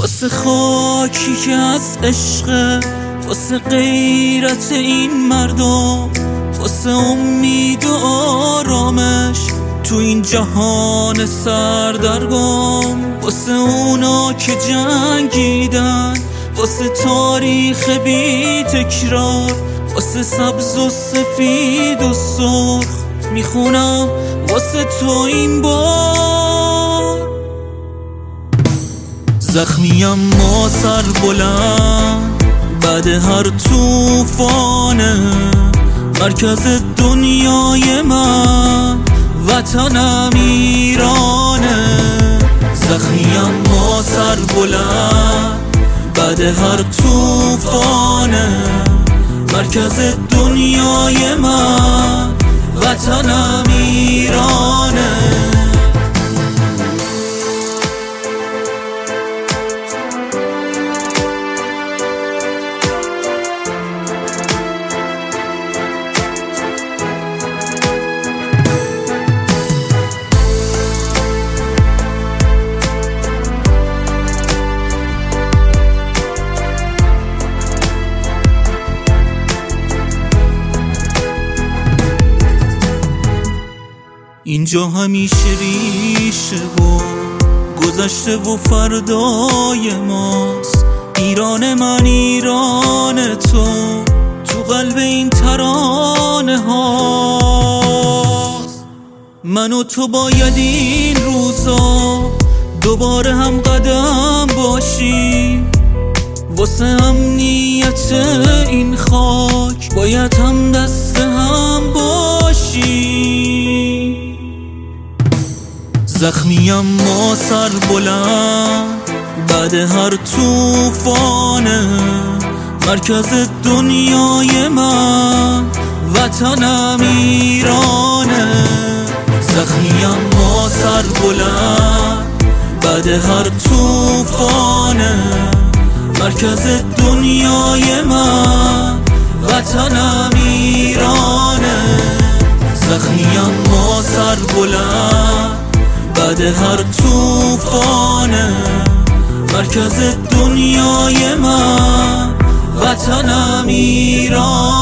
واسه خاکی که از عشق، واسه غیرت این مردم، واسه امید و آرامش تو این جهان سردرگم، واسه اونا که جنگیدن، واسه تاریخ بی تکرار، واسه سبز و سفید و سرخ میخونم واسه تو این بار. زخمیم ما سر بلند بعد هر توفانه، مرکز دنیای من وطنم ایرانه. زخمیم ما سر بلند بعد هر توفانه، مرکز دنیای من وطنم ایرانه. اینجا همیشه ریشه و گذشته و فردای ماست. ایران من ایران تو، تو قلب این ترانه هاست. من و تو باید این روزا دوباره هم قدم باشیم، واسه امنیت این خاک باید هم دست هم باشیم. زخمیم ما سر بلند بعد هر توفانه، مرکز دنیای من وطنم ایرانه. زخمیم ما سر بلند بعد هر توفانه، مرکز دنیای من وطنم ایرانه. زخمیم ما سر بلند بعد هر توفانه، مرکز دنیای من وطنم ایران.